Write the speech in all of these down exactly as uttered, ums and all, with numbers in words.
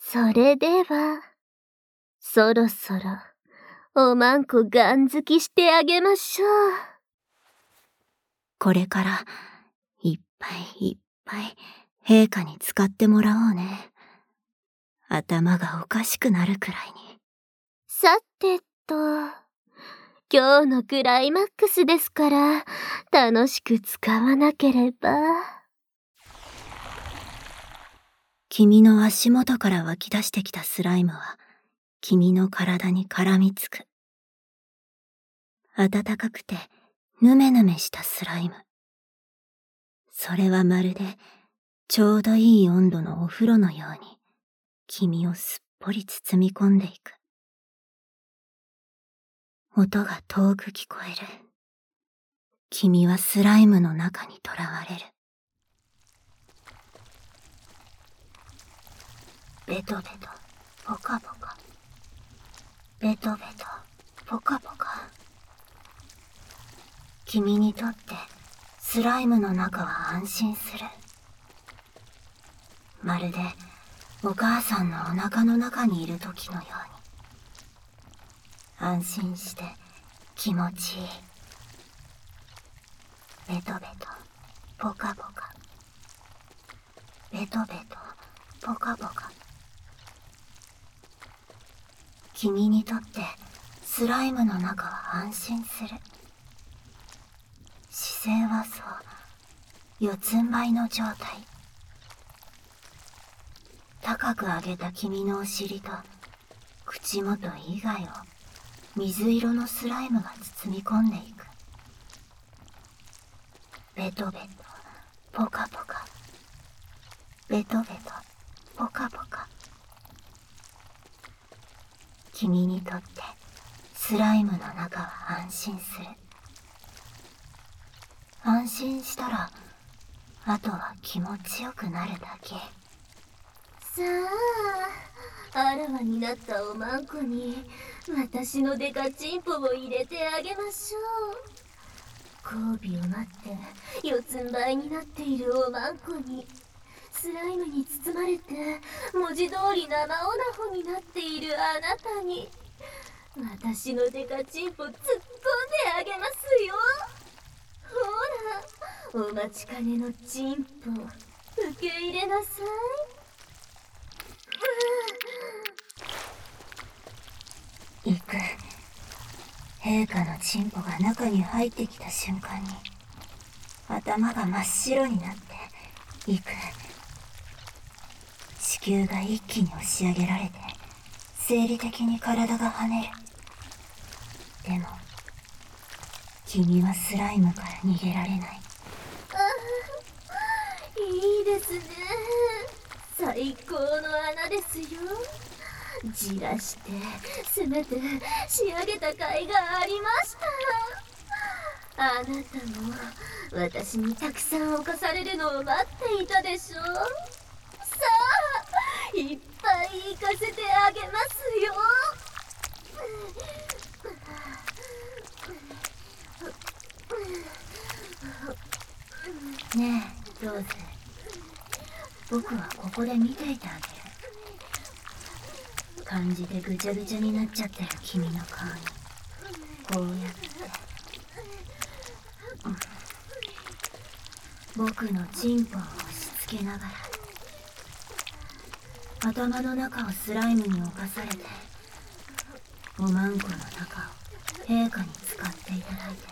それでは、そろそろ、おまんこガン好きしてあげましょう。 これから、いっぱいいっぱい、陛下に使ってもらおうね。頭がおかしくなるくらいに。 さてと、今日のクライマックスですから、楽しく使わなければ。 君の足元から湧き出してきたスライムは、君の体に絡みつく。暖かくて、ぬめぬめしたスライム。それはまるで、ちょうどいい温度のお風呂のように、君をすっぽり包み込んでいく。音が遠く聞こえる。君はスライムの中に囚われる。ベトベト、ポカポカ。ベトベト、ポカポカ。君にとってスライムの中は安心する。まるでお母さんのお腹の中にいる時のように。安心して気持ちいい。ベトベト、ポカポカ。ベトベト、ポカポカ。君にとってスライムの中は安心する。姿勢はそう、四つん這いの状態。高く上げた君のお尻と口元以外を水色のスライムが包み込んでいく。ベトベト、ポカポカ。ベトベト、ポカポカ。君にとってスライムの中は安心する。安心したら、あとは気持ちよくなるだけ。 さあ、あらわになったおまんこに、私のデカチンポを入れてあげましょう。交尾を待って四つん這いになっているおまんこに、スライムに包まれて文字通り生オナホになっているあなたに、私のデカチンポ突っ込んであげますよ。ほら、お待ちかねのチンポ、受け入れなさい。行く。陛下のチンポが中に入ってきた瞬間に、頭が真っ白になっていく。子宮が一気に押し上げられて、生理的に体が跳ねる。でも、君はスライムから逃げられない。 あ、いいですね。最高の穴ですよ。じらしてせめて仕上げた甲斐がありました。あなたも私にたくさん侵されるのを待っていたでしょう。さあ、いっぱい行かせてあげますよ。 ねえ、ローズ。僕はここで見ていてあげる。感じでぐちゃぐちゃになっちゃってる君の顔に、こうやって、うん、僕のチンポを押し付けながら、頭の中をスライムに侵されて、おまんこの中を陛下に使っていただいて、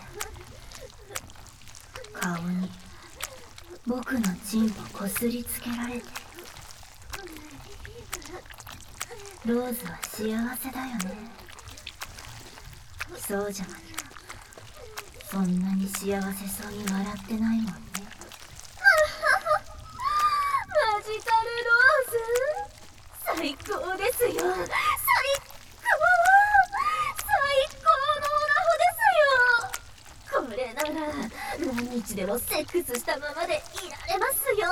顔に僕のチンポこすりつけられて、ローズは幸せだよね。そうじゃなきゃそんなに幸せそうに笑ってないもんね。 マジカルローズ、最高ですよ。最高、最高のオナホですよ。これなら何日でもセックスしたままでいられますよ。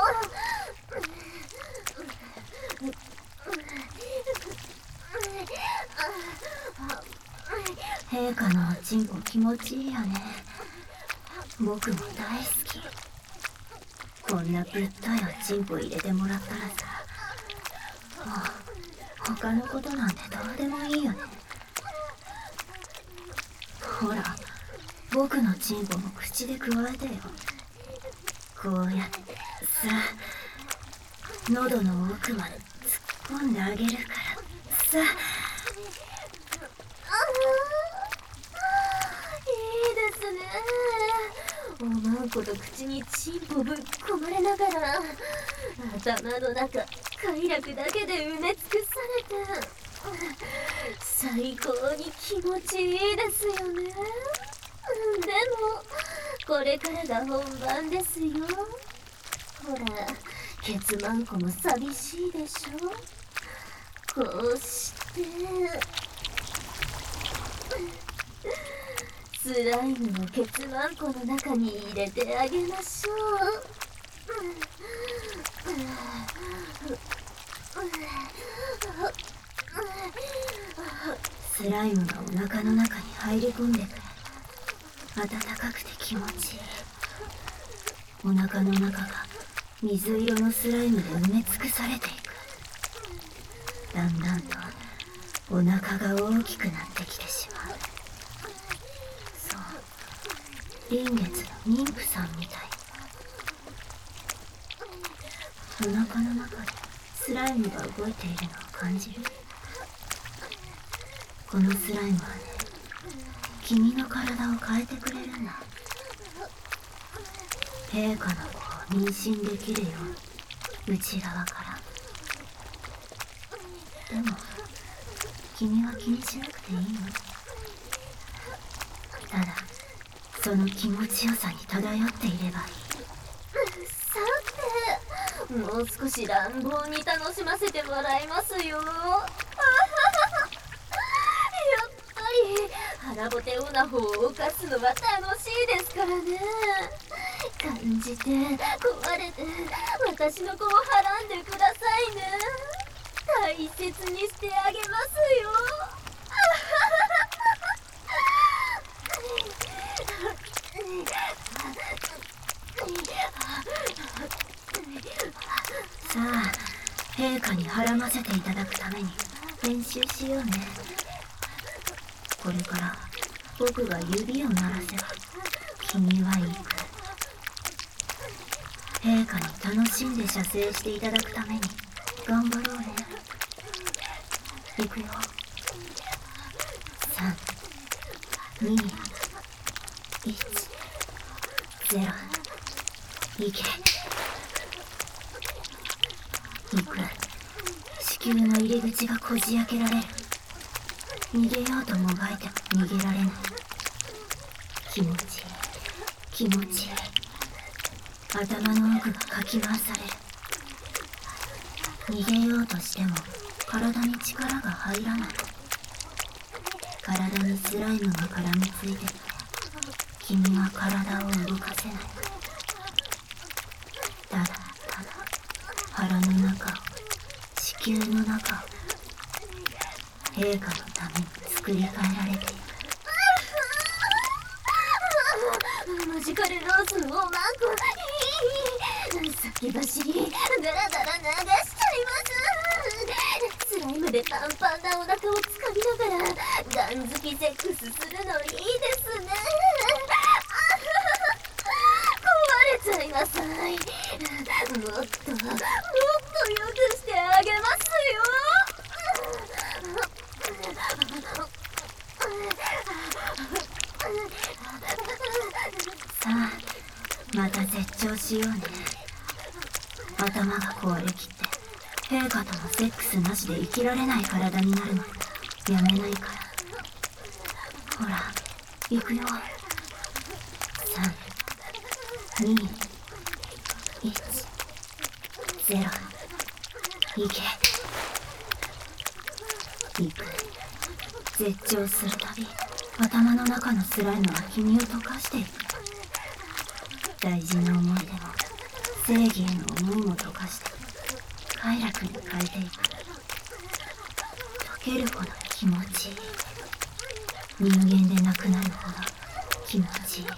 陛下のおちんこ気持ちいいよね。僕も大好き。こんなぶっといおちんこ入れてもらったらさ、もう他のことなんてどうでもいいよね。ほら、僕のチンポも口でくわえてよ。こうやってさ、喉の奥まで突っ込んであげるからさ。 ああ、いいですね。おまんこと口にチンポぶっ込まれながら、頭の中快楽だけで埋め尽くされて、最高に気持ちいいですよね。でもこれからが本番ですよ。ほら、ケツマンコも寂しいでしょ。こうしてスライムのケツマンコの中に入れてあげましょう。 スライムがお腹の中に入り込んでくる。暖かくて気持ちいい。お腹の中が水色のスライムで埋め尽くされていく。だんだんとお腹が大きくなってきてしまう。そう、臨月の妊婦さんみたい。お腹の中でスライムが動いているのを感じる。このスライムはね、君の体を変えてくれるんだ。陛下の子を妊娠できるように、内側から。でも君は気にしなくていいの。ただその気持ちよさに漂っていればいい。 さて、もう少し乱暴に楽しませてもらいますよ。腹ぼてオナホを犯すのは楽しいですからね。感じて、壊れて、私の子をはらんでくださいね。大切にしてあげますよ。 さあ、陛下にはらませていただくために練習しようね。これから僕が指を鳴らせば君は行く。陛下に楽しんで射精していただくために頑張ろうね。行くよ。さん、に、いち、ゼロ。行け。行く。子宮の入り口がこじ開けられる。逃げようともがいても逃げられない。気持ちいい、気持ちいい。頭の奥がかき回される。逃げようとしても体に力が入らない。体にスライムが絡みついてて君は体を動かせない。ただただ腹の中を、子宮の中を陛下のために作り変えられていく。 マジカルローズのおまんこ、いい、先走りだらだら流しちゃいます。スライムでパンパンなお腹をつかみながらガン好きセックスするのいいですね。壊れちゃいなさい。もっともっとよくしてあげますよ。 さあ、また絶頂しようね。頭が壊れきって陛下とのセックスなしで生きられない体になるのやめないから。ほら、行くよ。さん、に、いち、ゼロ。行け。行く。絶頂するたび頭の中のスライムは君を溶かしていく。大事な思いでも正義への思いも溶かして快楽に変えていく。溶けるほど気持ちいい。人間でなくなるほど気持ちいい。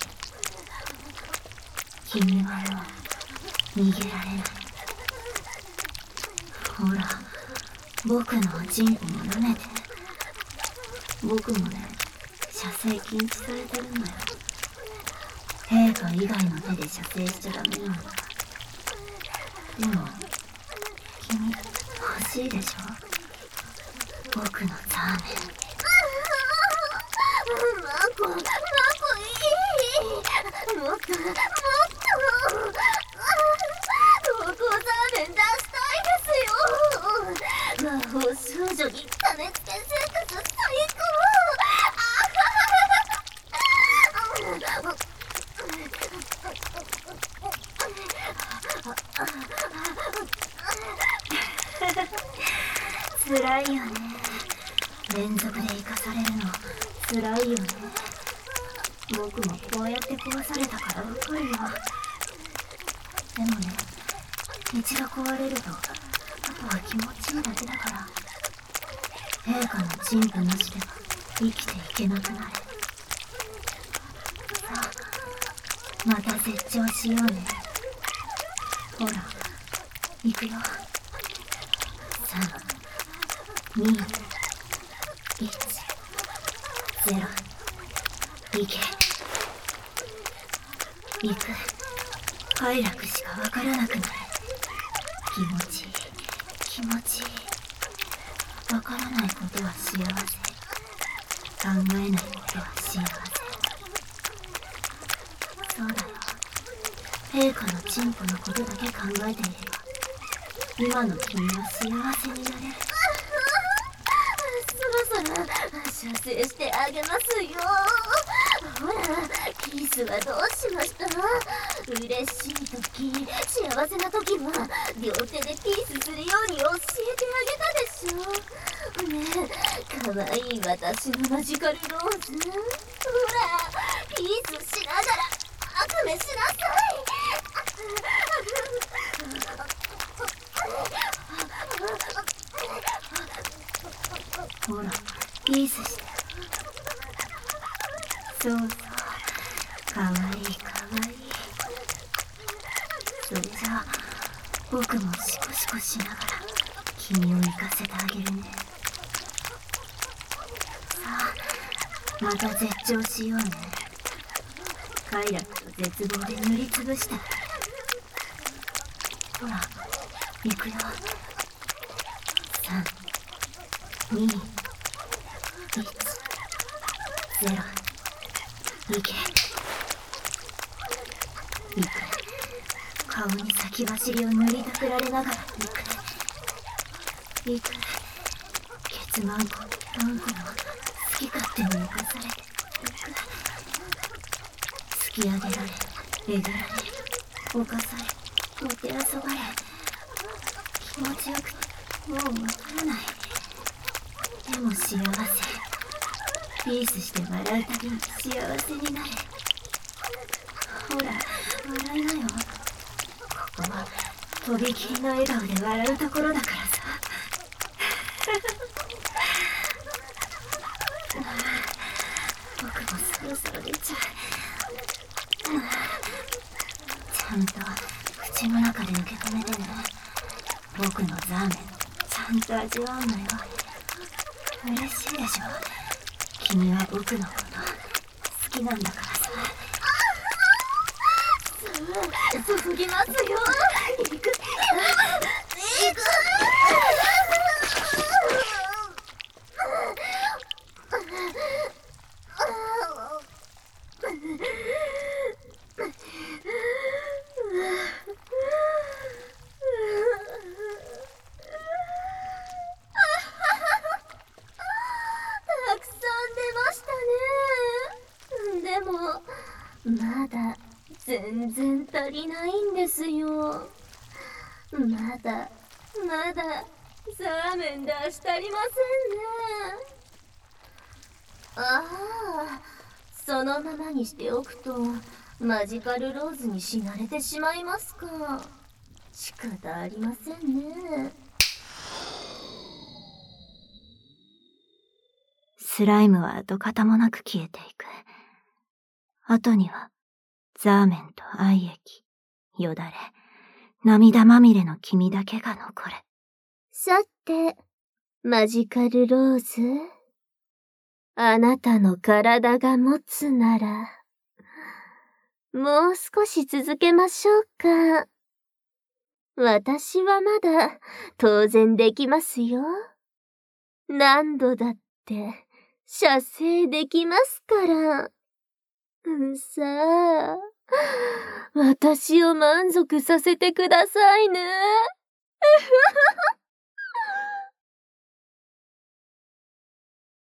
君はもう逃げられない。ほら、 僕のおちんぽも舐めて。僕もね、射精禁止されてるのよ。陛下以外の手で射精しちゃダメなの。でも君欲しいでしょ、僕のザーメン。 マコ、マコいい。もっともっと僕をザーメン出したいですよ。魔法少女に種付けセックス最高。 辛いよね。連続で生かされるの辛いよね。僕もこうやって壊されたからわかるよ。でもね、一度壊れるとあとは気持ちいいだけだから。陛下のチンポなしでは生きていけなくなる。さあ、また絶頂しようね。ほら、行くよ。さん、に、いち、ゼロ、行け。行く。快楽しかわからなくなる。気持ちいい、気持ちいい。わからないことは幸せ。考えないことは幸せ。そうだよ。陛下のチンポのことだけ考えていれば、今の君は幸せになれる。 そろそろ射精してあげますよ。ほら、キースはどうしました？嬉しい時、幸せな時は両手でピースするように教えてあげたでしょ。ねえ、かわいい私のマジカルローズ。ほら、ピースしながら悪夢しなさい。 ほら、ピースして。そうそう、かわいいかわいい。それじゃあ僕もシコシコしながら君を行かせてあげるね。さあ、また絶頂しようね。快楽と絶望で塗りつぶして。ほら、行くよ。さん、に、いち、ゼロ、行け。行く。顔に先走りを塗りたくられながら行く。行く。ケツマンコ、マンコの好き勝手に生かされて行く。突き上げられ、えぐられ、犯され、もてあそばれ。気持ちよくてもうわからない。でも幸せ。ピースして笑うたびに幸せになる。ほら、笑いなよ。ここはとびきりの笑顔で笑うところだからさ。僕もそろそろ出ちゃう。ちゃんと口の中で受け止めてね。僕のザーメンちゃんと味わうのよ。嬉しいでしょ。君は僕のこと好きなんだからさ。 注ぎますよ。行く行く。たくさん出ましたね。でもまだ全然足りないんですよ。まだまだザーメン出し足りませんね。ああ、そのままにしておくとマジカルローズに死なれてしまいますか。仕方ありませんね。 スライムは跡形もなく消えていく。後にはザーメンと愛液、よだれ、涙まみれの君だけが残る。 さて、 マジカルローズ、あなたの体が持つなら、もう少し続けましょうか。私はまだ当然できますよ。何度だって射精できますから。うんさあ、私を満足させてくださいね。